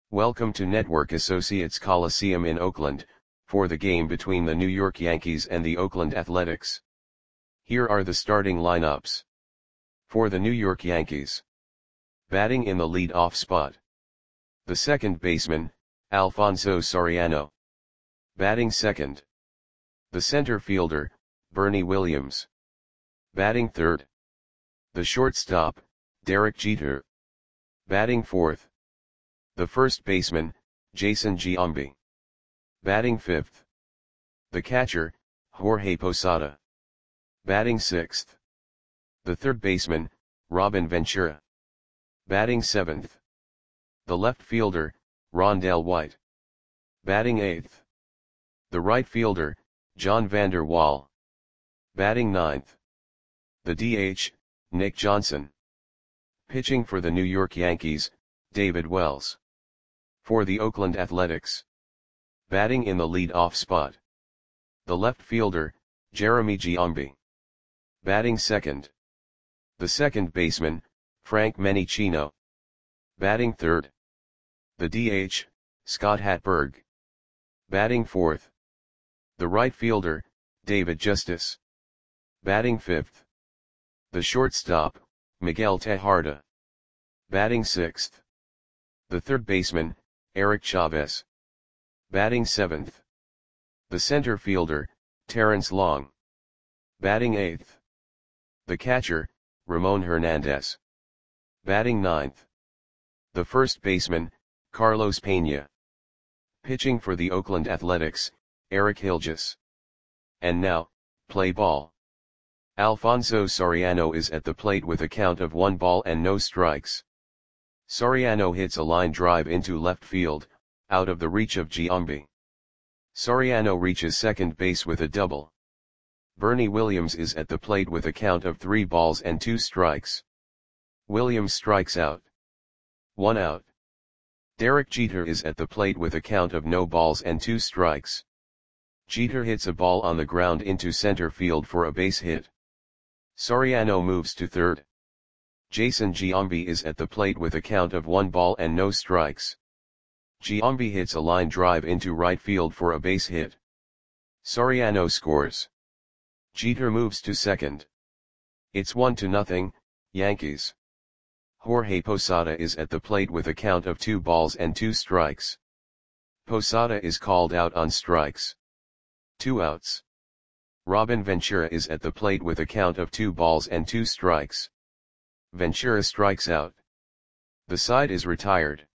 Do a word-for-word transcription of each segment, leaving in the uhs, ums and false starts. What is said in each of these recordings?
Welcome to Network Associates Coliseum in Oakland, for the game between the New York Yankees and the Oakland Athletics. Here are the starting lineups. For the New York Yankees. Batting in the lead-off spot. The second baseman, Alfonso Soriano. Batting second. The center fielder, Bernie Williams. Batting third. The shortstop, Derek Jeter. Batting fourth. The first baseman, Jason Giambi. Batting fifth. The catcher, Jorge Posada. Batting sixth. The third baseman, Robin Ventura. Batting seventh. The left fielder, Rondell White. Batting eighth. The right fielder, John Vander Wal. Batting ninth. The D H, Nick Johnson. Pitching for the New York Yankees, David Wells. For the Oakland Athletics. Batting in the lead-off spot. The left fielder, Jeremy Giambi. Batting second. The second baseman, Frank Menechino. Batting third. The D H, Scott Hatteberg. Batting fourth. The right fielder, David Justice. Batting fifth. The shortstop, Miguel Tejada. Batting sixth. The third baseman, Eric Chavez. Batting seventh. The center fielder, Terrence Long. Batting eighth. The catcher, Ramon Hernandez. Batting ninth. The first baseman, Carlos Pena. Pitching for the Oakland Athletics, Eric Hilgis. And now, play ball. Alfonso Soriano is at the plate with a count of one ball and no strikes. Soriano hits a line drive into left field, out of the reach of Giambi. Soriano reaches second base with a double. Bernie Williams is at the plate with a count of three balls and two strikes. Williams strikes out. One out. Derek Jeter is at the plate with a count of no balls and two strikes. Jeter hits a ball on the ground into center field for a base hit. Soriano moves to third. Jason Giambi is at the plate with a count of one ball and no strikes. Giambi hits a line drive into right field for a base hit. Soriano scores. Jeter moves to second. It's one to nothing, Yankees. Jorge Posada is at the plate with a count of two balls and two strikes. Posada is called out on strikes. Two outs. Robin Ventura is at the plate with a count of two balls and two strikes. Ventura strikes out. The side is retired.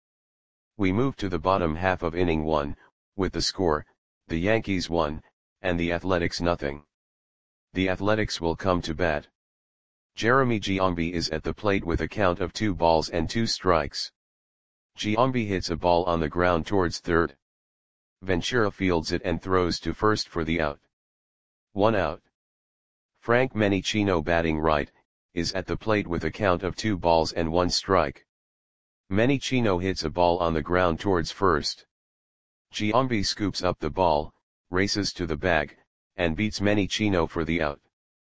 We move to the bottom half of inning one, with the score, the Yankees one, and the Athletics nothing. The Athletics will come to bat. Jeremy Giambi is at the plate with a count of two balls and two strikes. Giambi hits a ball on the ground towards third. Ventura fields it and throws to first for the out. One out. Frank Menechino, batting right, is at the plate with a count of two balls and one strike. Menechino hits a ball on the ground towards first. Giambi scoops up the ball, races to the bag, and beats Menechino for the out.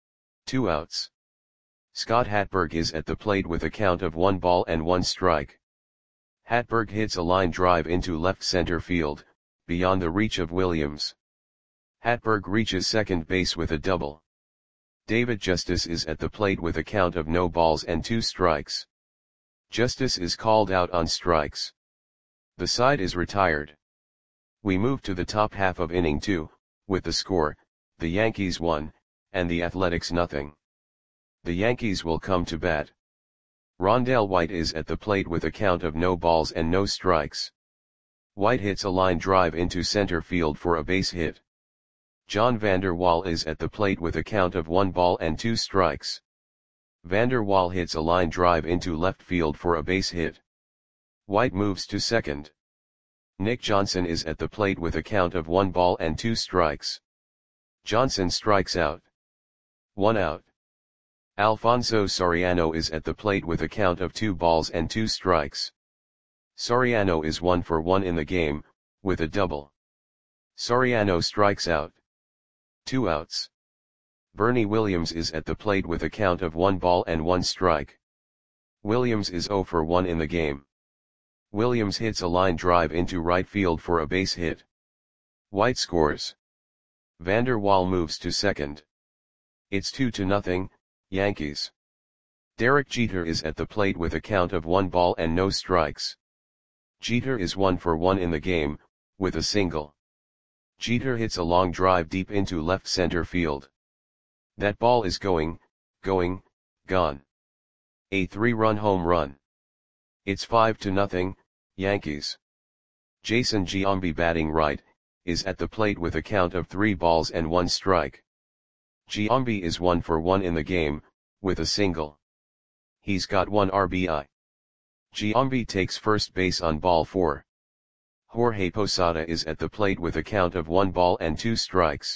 Two outs. Scott Hatteberg is at the plate with a count of one ball and one strike. Hatteberg hits a line drive into left center field, beyond the reach of Williams. Hatteberg reaches second base with a double. David Justice is at the plate with a count of no balls and two strikes. Justice is called out on strikes. The side is retired. We move to the top half of inning two, with the score, the Yankees one, and the Athletics nothing. The Yankees will come to bat. Rondell White is at the plate with a count of no balls and no strikes. White hits a line drive into center field for a base hit. John Vander Wal is at the plate with a count of one ball and two strikes. Vander Wal hits a line drive into left field for a base hit. White moves to second. Nick Johnson is at the plate with a count of one ball and two strikes. Johnson strikes out. One out. Alfonso Soriano is at the plate with a count of two balls and two strikes. Soriano is one for one in the game, with a double. Soriano strikes out. Two outs. Bernie Williams is at the plate with a count of one ball and one strike. Williams is zero for one in the game. Williams hits a line drive into right field for a base hit. White scores. Vander Wal moves to second. It's two to nothing, Yankees. Derek Jeter is at the plate with a count of one ball and no strikes. Jeter is one for one in the game, with a single. Jeter hits a long drive deep into left center field. That ball is going, going, gone. A three-run home run. It's five to nothing, Yankees. Jason Giambi, batting right, is at the plate with a count of three balls and one strike. Giambi is one for one in the game, with a single. He's got one R B I. Giambi takes first base on ball four. Jorge Posada is at the plate with a count of one ball and two strikes.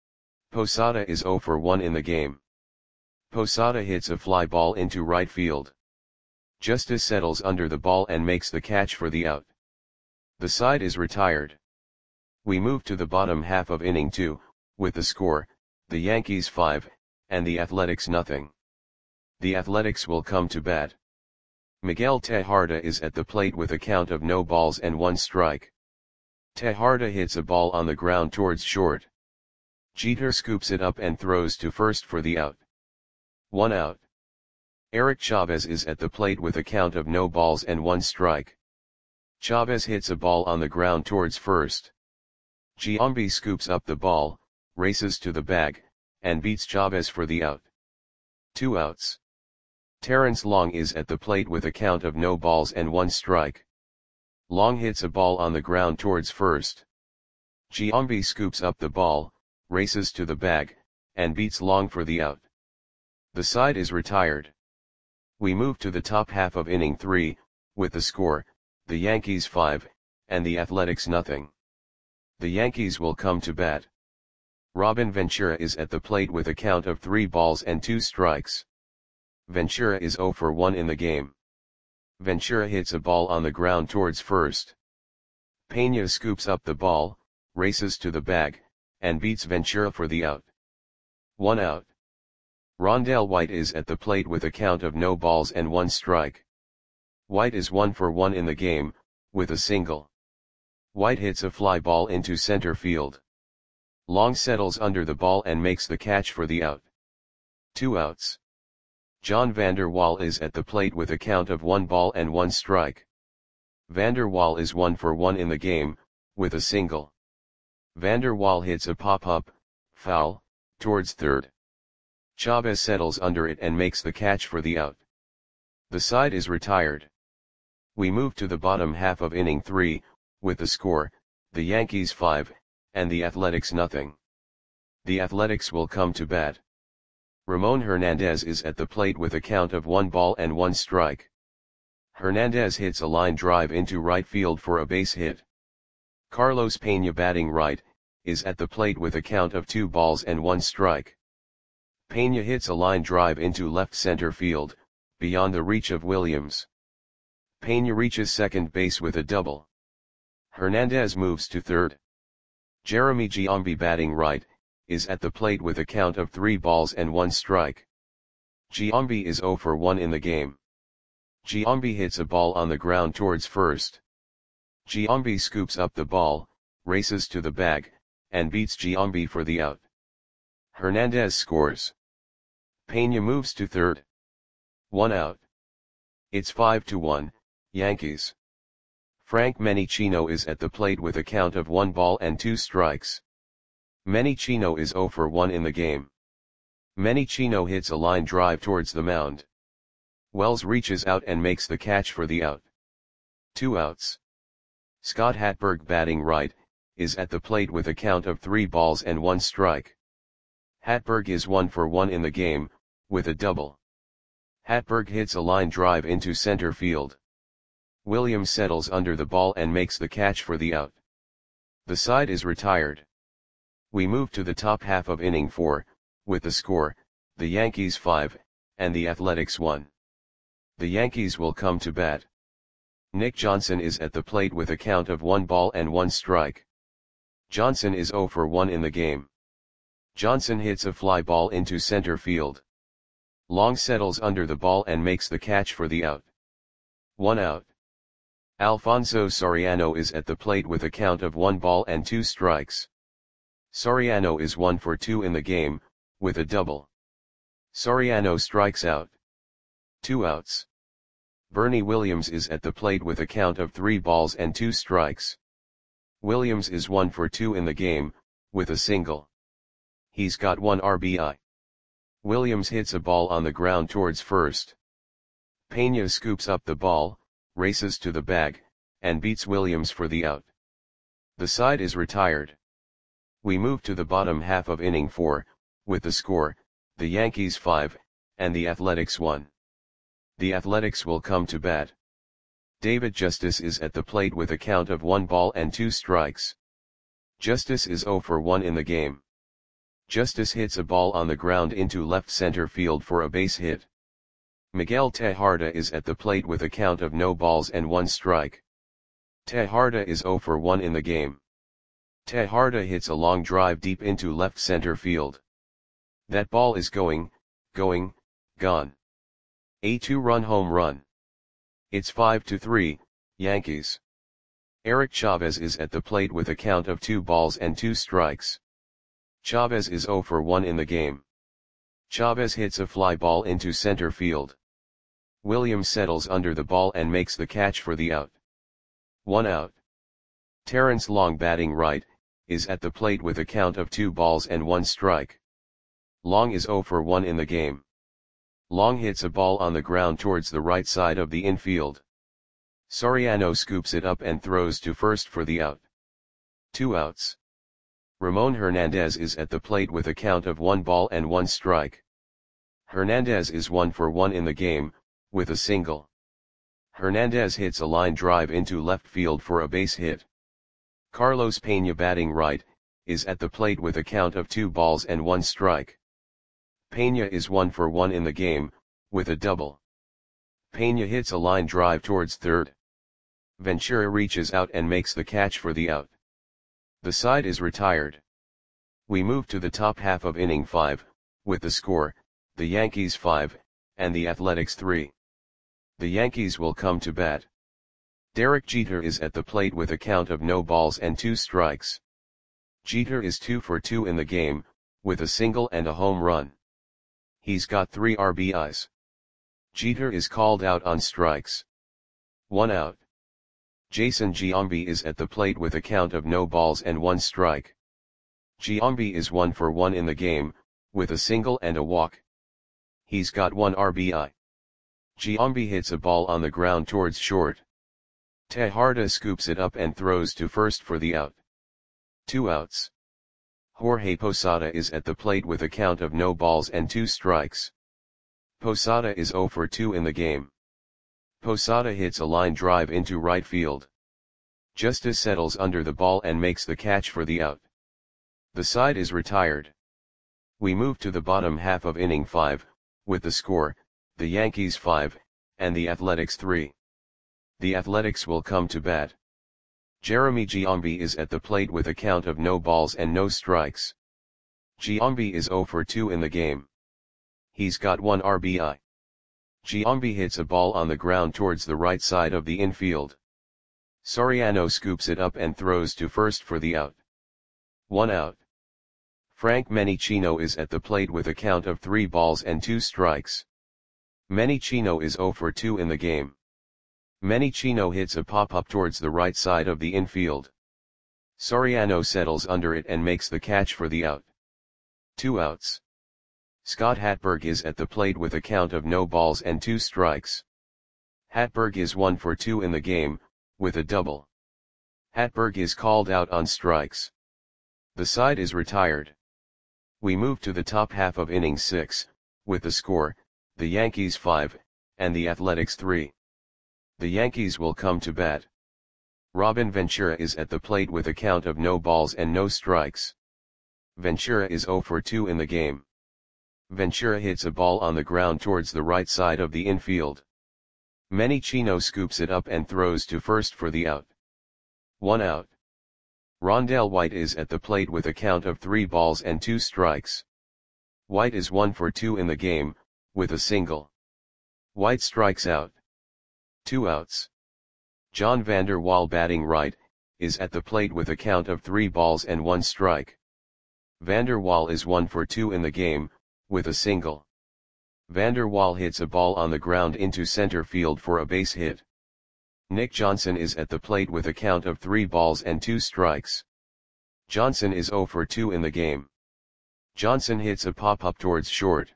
Posada is zero for one in the game. Posada hits a fly ball into right field. Justice settles under the ball and makes the catch for the out. The side is retired. We move to the bottom half of inning two, with the score, the Yankees five, and the Athletics nothing. The Athletics will come to bat. Miguel Tejada is at the plate with a count of no balls and one strike. Tejada hits a ball on the ground towards short. Jeter scoops it up and throws to first for the out. One out. Eric Chavez is at the plate with a count of no balls and one strike. Chavez hits a ball on the ground towards first. Giambi scoops up the ball, races to the bag, and beats Chavez for the out. Two outs. Terrence Long is at the plate with a count of no balls and one strike. Long hits a ball on the ground towards first. Giambi scoops up the ball, races to the bag, and beats Long for the out. The side is retired. We move to the top half of inning three, with the score, the Yankees five, and the Athletics nothing. The Yankees will come to bat. Robin Ventura is at the plate with a count of three balls and two strikes. Ventura is zero for one in the game. Ventura hits a ball on the ground towards first. Pena scoops up the ball, races to the bag, and beats Ventura for the out. One out. Rondell White is at the plate with a count of no balls and one strike. White is one for one in the game, with a single. White hits a fly ball into center field. Long settles under the ball and makes the catch for the out. Two outs. John Vander Wal is at the plate with a count of one ball and one strike. Vander Wal is one for one in the game, with a single. Vander Wal hits a pop-up, foul, towards third. Chavez settles under it and makes the catch for the out. The side is retired. We move to the bottom half of inning three, with the score, the Yankees five, and the Athletics nothing. The Athletics will come to bat. Ramon Hernandez is at the plate with a count of one ball and one strike. Hernandez hits a line drive into right field for a base hit. Carlos Pena, batting right, is at the plate with a count of two balls and one strike. Pena hits a line drive into left center field, beyond the reach of Williams. Pena reaches second base with a double. Hernandez moves to third. Jeremy Giambi, batting right, is at the plate with a count of three balls and one strike. Giambi is zero for one in the game. Giambi hits a ball on the ground towards first. Giambi scoops up the ball, races to the bag, and beats Giambi for the out. Hernandez scores. Pena moves to third. One out. It's five to one, Yankees. Frank Menichino is at the plate with a count of one ball and two strikes. Menichino is zero for one in the game. Menichino hits a line drive towards the mound. Wells reaches out and makes the catch for the out. Two outs. Scott Hatberg, batting right, is at the plate with a count of three balls and one strike. Hatberg is one for one in the game, with a double. Hatberg hits a line drive into center field. Williams settles under the ball and makes the catch for the out. The side is retired. We move to the top half of inning four, with the score, the Yankees five, and the Athletics one. The Yankees will come to bat. Nick Johnson is at the plate with a count of one ball and one strike. Johnson is zero for one in the game. Johnson hits a fly ball into center field. Long settles under the ball and makes the catch for the out. One out. Alfonso Soriano is at the plate with a count of one ball and two strikes. Soriano is one for two in the game, with a double. Soriano strikes out. Two outs. Bernie Williams is at the plate with a count of three balls and two strikes. Williams is one for two in the game, with a single. He's got one R B I. Williams hits a ball on the ground towards first. Pena scoops up the ball, races to the bag, and beats Williams for the out. The side is retired. We move to the bottom half of inning four, with the score, the Yankees five, and the Athletics one. The Athletics will come to bat. David Justice is at the plate with a count of one ball and two strikes. Justice is zero for one in the game. Justice hits a ball on the ground into left center field for a base hit. Miguel Tejada is at the plate with a count of no balls and one strike. Tejada is zero for one in the game. Tejada hits a long drive deep into left center field. That ball is going, going, gone. A two-run home run. It's five to three, Yankees. Eric Chavez is at the plate with a count of two balls and two strikes. Chavez is zero for one in the game. Chavez hits a fly ball into center field. Williams settles under the ball and makes the catch for the out. One out. Terrence Long, batting right, is at the plate with a count of two balls and one strike. Long is zero for one in the game. Long hits a ball on the ground towards the right side of the infield. Soriano scoops it up and throws to first for the out. Two outs. Ramon Hernandez is at the plate with a count of one ball and one strike. Hernandez is one for one in the game, with a single. Hernandez hits a line drive into left field for a base hit. Carlos Pena, batting right, is at the plate with a count of two balls and one strike. Pena is one for one in the game, with a double. Pena hits a line drive towards third. Ventura reaches out and makes the catch for the out. The side is retired. We move to the top half of inning five, with the score, the Yankees five, and the Athletics three. The Yankees will come to bat. Derek Jeter is at the plate with a count of no balls and two strikes. Jeter is two for two in the game, with a single and a home run. He's got three R B Is. Jeter is called out on strikes. One out. Jason Giambi is at the plate with a count of no balls and one strike. Giambi is one for one in the game, with a single and a walk. He's got one R B I. Giambi hits a ball on the ground towards short. Tejada scoops it up and throws to first for the out. Two outs. Jorge Posada is at the plate with a count of no balls and two strikes. Posada is zero for two in the game. Posada hits a line drive into right field. Justice settles under the ball and makes the catch for the out. The side is retired. We move to the bottom half of inning five, with the score, the Yankees five, and the Athletics three. The Athletics will come to bat. Jeremy Giambi is at the plate with a count of no balls and no strikes. Giambi is zero for two in the game. He's got one R B I. Giambi hits a ball on the ground towards the right side of the infield. Soriano scoops it up and throws to first for the out. One out. Frank Menichino is at the plate with a count of three balls and two strikes. Menichino is zero for two in the game. Menichino hits a pop-up towards the right side of the infield. Soriano settles under it and makes the catch for the out. Two outs. Scott Hatberg is at the plate with a count of no balls and two strikes. Hatberg is one for two in the game, with a double. Hatberg is called out on strikes. The side is retired. We move to the top half of inning six, with the score, the Yankees five, and the Athletics three. The Yankees will come to bat. Robin Ventura is at the plate with a count of no balls and no strikes. Ventura is zero for two in the game. Ventura hits a ball on the ground towards the right side of the infield. Menichino scoops it up and throws to first for the out. One out. Rondell White is at the plate with a count of three balls and two strikes. White is one for two in the game, with a single. White strikes out. Two outs. John Vander Wal batting right, is at the plate with a count of three balls and one strike. Vander Wal is one for two in the game, with a single. Vander Wal hits a ball on the ground into center field for a base hit. Nick Johnson is at the plate with a count of three balls and two strikes. Johnson is zero for two in the game. Johnson hits a pop-up towards short.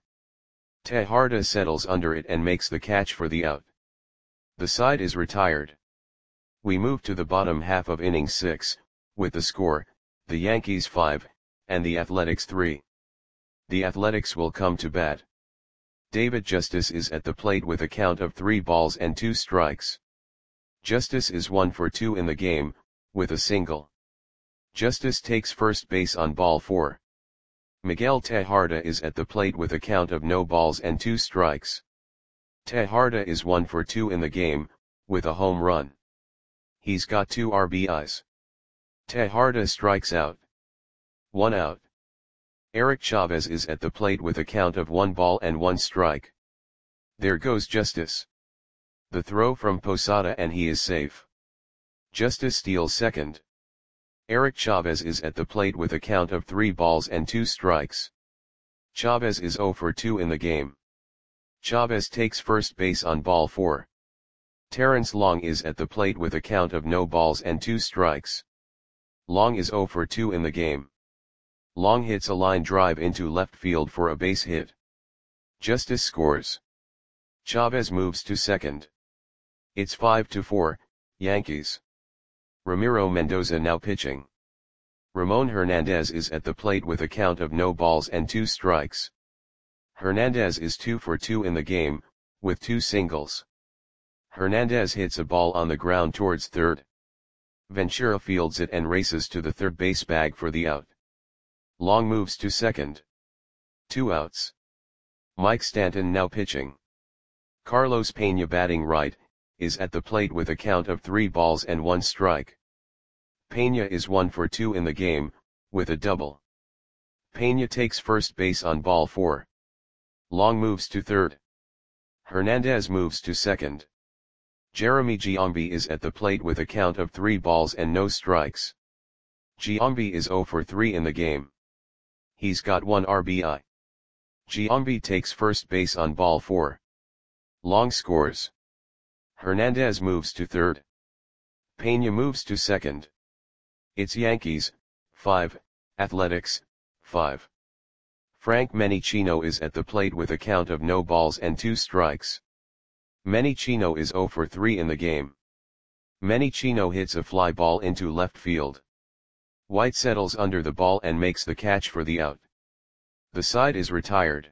Tejada settles under it and makes the catch for the out. The side is retired. We move to the bottom half of inning six, with the score, the Yankees five, and the Athletics three. The Athletics will come to bat. David Justice is at the plate with a count of three balls and two strikes. Justice is one for two in the game, with a single. Justice takes first base on ball four. Miguel Tejada is at the plate with a count of no balls and two strikes. Tejada is one for two in the game, with a home run. He's got two R B Is. Tejada strikes out. One out. Eric Chavez is at the plate with a count of one ball and one strike. There goes Justice. The throw from Posada and he is safe. Justice steals second. Eric Chavez is at the plate with a count of three balls and two strikes. Chavez is zero for two in the game. Chavez takes first base on ball four. Terrence Long is at the plate with a count of no balls and two strikes. Long is zero for two in the game. Long hits a line drive into left field for a base hit. Justice scores. Chavez moves to second. It's five to four, Yankees. Ramiro Mendoza now pitching. Ramon Hernandez is at the plate with a count of no balls and two strikes. Hernandez is two for two in the game, with two singles. Hernandez hits a ball on the ground towards third. Ventura fields it and races to the third base bag for the out. Long moves to second. Two outs. Mike Stanton now pitching. Carlos Pena batting right, is at the plate with a count of three balls and one strike. Pena is one for two in the game, with a double. Pena takes first base on ball four. Long moves to third. Hernandez moves to second. Jeremy Giambi is at the plate with a count of three balls and no strikes. Giambi is zero for three in the game. He's got one R B I. Giambi takes first base on ball four. Long scores. Hernandez moves to third. Pena moves to second. It's Yankees, five, Athletics, five. Frank Menichino is at the plate with a count of no balls and two strikes. Menichino is zero for three in the game. Menichino hits a fly ball into left field. White settles under the ball and makes the catch for the out. The side is retired.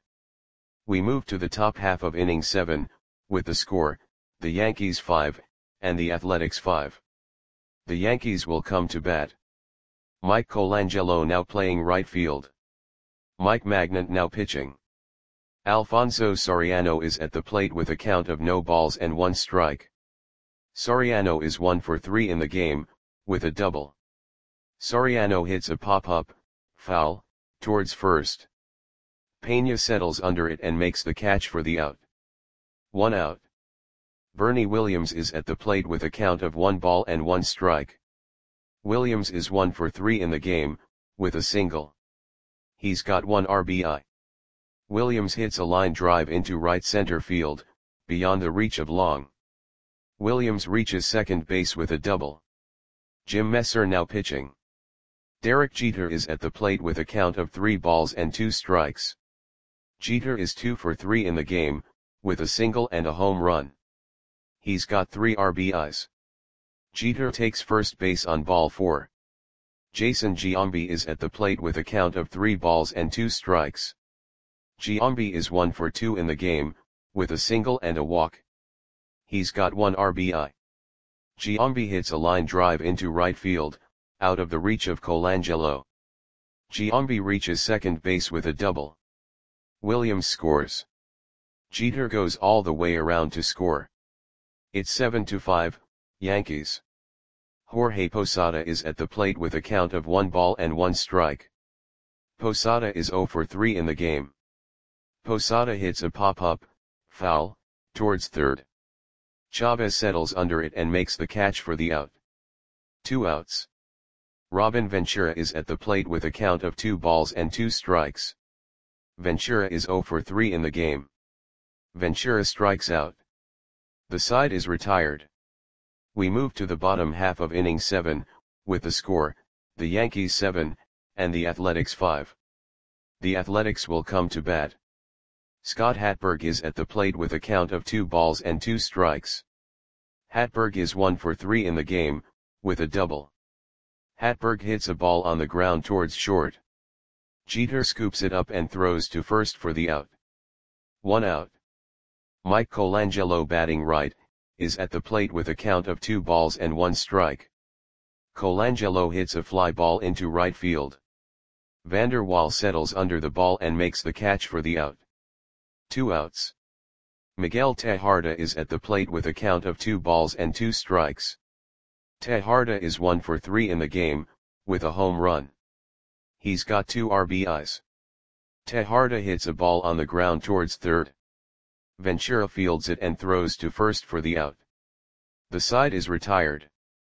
We move to the top half of inning seven, with the score, the Yankees five, and the Athletics five. The Yankees will come to bat. Mike Colangelo now playing right field. Mike Magnant now pitching. Alfonso Soriano is at the plate with a count of no balls and one strike. Soriano is one for three in the game, with a double. Soriano hits a pop-up, foul, towards first. Pena settles under it and makes the catch for the out. One out. Bernie Williams is at the plate with a count of one ball and one strike. Williams is one for three in the game, with a single. He's got one R B I. Williams hits a line drive into right center field, beyond the reach of Long. Williams reaches second base with a double. Jim Messer now pitching. Derek Jeter is at the plate with a count of three balls and two strikes. Jeter is two for three in the game, with a single and a home run. He's got three R B Is. Jeter takes first base on ball four. Jason Giambi is at the plate with a count of three balls and two strikes. Giambi is one for two in the game, with a single and a walk. He's got one R B I. Giambi hits a line drive into right field, out of the reach of Colangelo. Giambi reaches second base with a double. Williams scores. Jeter goes all the way around to score. It's seven to five, Yankees. Jorge Posada is at the plate with a count of one ball and one strike. Posada is zero for three in the game. Posada hits a pop-up, foul, towards third. Chavez settles under it and makes the catch for the out. Two outs. Robin Ventura is at the plate with a count of two balls and two strikes. Ventura is zero for three in the game. Ventura strikes out. The side is retired. We move to the bottom half of inning seven, with the score, the Yankees seven, and the Athletics five. The Athletics will come to bat. Scott Hatberg is at the plate with a count of two balls and two strikes. Hatberg is one for three in the game, with a double. Hatberg hits a ball on the ground towards short. Jeter scoops it up and throws to first for the out. One out. Mike Colangelo, batting right, is at the plate with a count of two balls and one strike. Colangelo hits a fly ball into right field. Vander Waal settles under the ball and makes the catch for the out. Two outs. Miguel Tejada is at the plate with a count of two balls and two strikes. Tejada is one for three in the game, with a home run. He's got two R B Is. Tejada hits a ball on the ground towards third. Ventura fields it and throws to first for the out. The side is retired.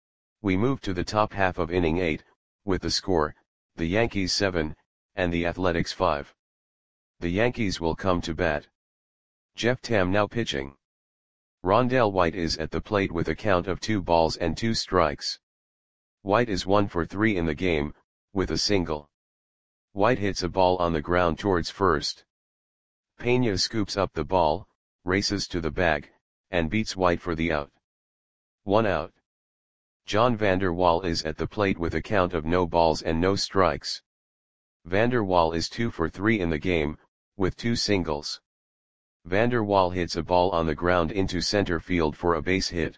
We move to the top half of inning eight, with the score, the Yankees seven, and the Athletics five. The Yankees will come to bat. Jeff Tam now pitching. Rondell White is at the plate with a count of two balls and two strikes. White is one for three in the game, with a single. White hits a ball on the ground towards first. Pena scoops up the ball, races to the bag, and beats White for the out. One out. John Vander Waal is at the plate with a count of no balls and no strikes. Vander Waal is two for three in the game, with two singles. Vander Waal hits a ball on the ground into center field for a base hit.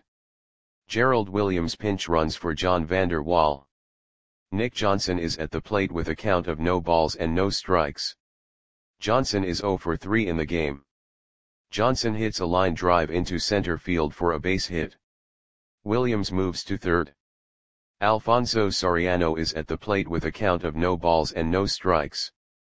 Gerald Williams pinch runs for John Vander Waal. Nick Johnson is at the plate with a count of no balls and no strikes. Johnson is zero for three in the game. Johnson hits a line drive into center field for a base hit. Williams moves to third. Alfonso Soriano is at the plate with a count of no balls and no strikes.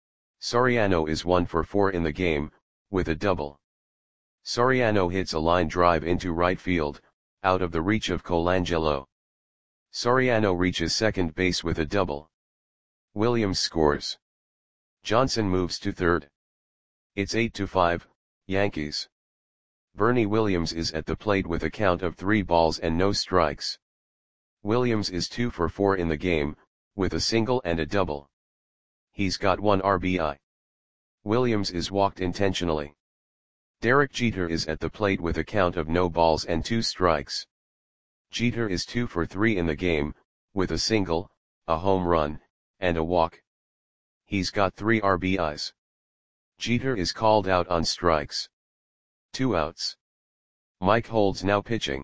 Soriano is one for four in the game, with a double. Soriano hits a line drive into right field, out of the reach of Colangelo. Soriano reaches second base with a double. Williams scores. Johnson moves to third. It's eight to five, Yankees. Bernie Williams is at the plate with a count of three balls and no strikes. Williams is two for four in the game, with a single and a double. He's got one R B I. Williams is walked intentionally. Derek Jeter is at the plate with a count of no balls and two strikes. Jeter is two for three in the game, with a single, a home run, and a walk. He's got three R B Is. Jeter is called out on strikes. Two outs. Mike Holds now pitching.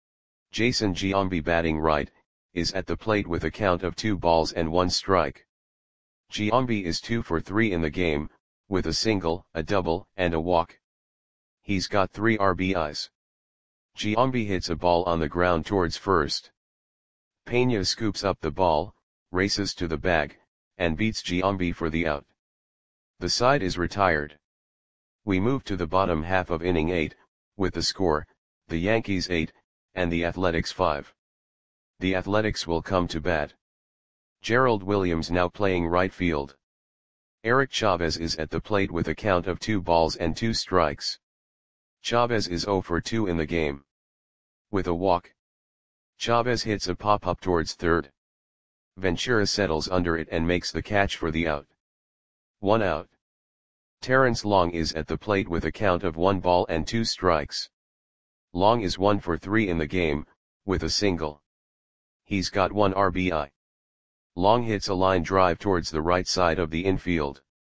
Jason Giambi, batting right, is at the plate with a count of two balls and one strike. Giambi is two for three in the game, with a single, a double, and a walk. He's got three R B Is. Giambi hits a ball on the ground towards first. Pena scoops up the ball, races to the bag, and beats Giambi for the out. The side is retired. We move to the bottom half of inning eight, with the score, the Yankees eight, and the Athletics five. The Athletics will come to bat. Gerald Williams now playing right field. Eric Chavez is at the plate with a count of two balls and two strikes. Chavez is zero for two in the game. With a walk. Chavez hits a pop-up towards third. Ventura settles under it and makes the catch for the out. One out. Terrence Long is at the plate with a count of one ball and two strikes. Long is one for three in the game, with a single. He's got one R B I. Long hits a line drive towards the right side of the infield.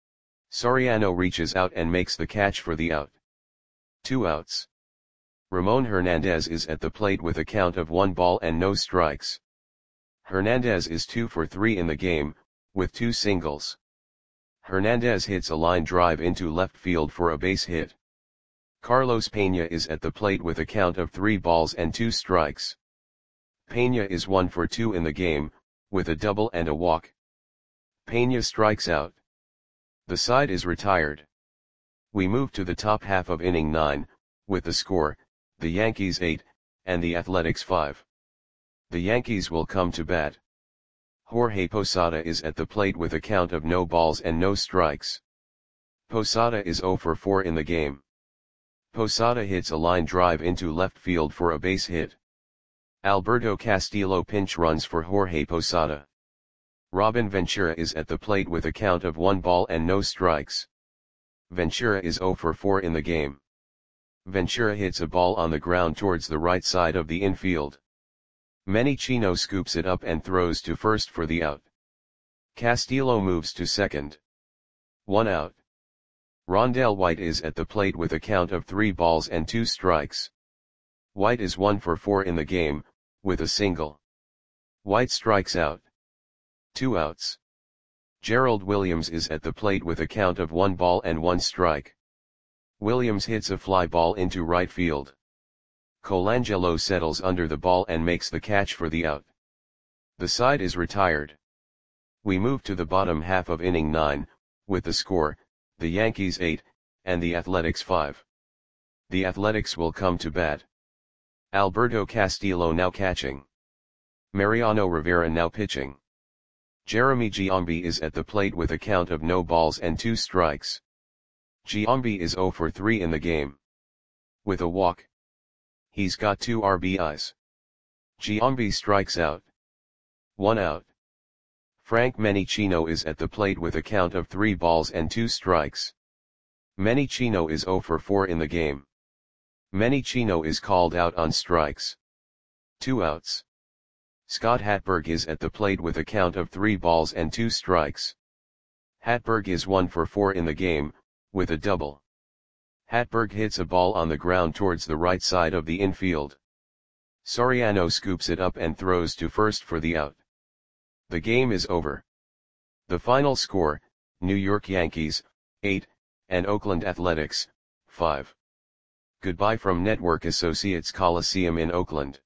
Soriano reaches out and makes the catch for the out. Two outs. Ramon Hernandez is at the plate with a count of one ball and no strikes. Hernandez is two for three in the game, with two singles. Hernandez hits a line drive into left field for a base hit. Carlos Pena is at the plate with a count of three balls and two strikes. Pena is one for two in the game, with a double and a walk. Pena strikes out. The side is retired. We move to the top half of inning nine, with the score, the Yankees eight, and the Athletics five. The Yankees will come to bat. Jorge Posada is at the plate with a count of no balls and no strikes. Posada is zero for four in the game. Posada hits a line drive into left field for a base hit. Alberto Castillo pinch runs for Jorge Posada. Robin Ventura is at the plate with a count of one ball and no strikes. Ventura is zero for four in the game. Ventura hits a ball on the ground towards the right side of the infield. Manny Chino scoops it up and throws to first for the out. Castillo moves to second. One out. Rondell White is at the plate with a count of three balls and two strikes. White is one for four in the game, with a single. White strikes out. Two outs. Gerald Williams is at the plate with a count of one ball and one strike. Williams hits a fly ball into right field. Colangelo settles under the ball and makes the catch for the out. The side is retired. We move to the bottom half of inning nine, with the score, the Yankees eight, and the Athletics five. The Athletics will come to bat. Alberto Castillo now catching. Mariano Rivera now pitching. Jeremy Giambi is at the plate with a count of no balls and two strikes. Giambi is zero for three in the game. With a walk. He's got two R B Is. Giambi strikes out. One out. Frank Menechino is at the plate with a count of three balls and two strikes. Menechino is zero for four in the game. Menechino is called out on strikes. Two outs. Scott Hatberg is at the plate with a count of three balls and two strikes. Hatberg is one for four in the game, with a double. Hatberg hits a ball on the ground towards the right side of the infield. Soriano scoops it up and throws to first for the out. The game is over. The final score, New York Yankees, eight, and Oakland Athletics, five. Goodbye from Network Associates Coliseum in Oakland.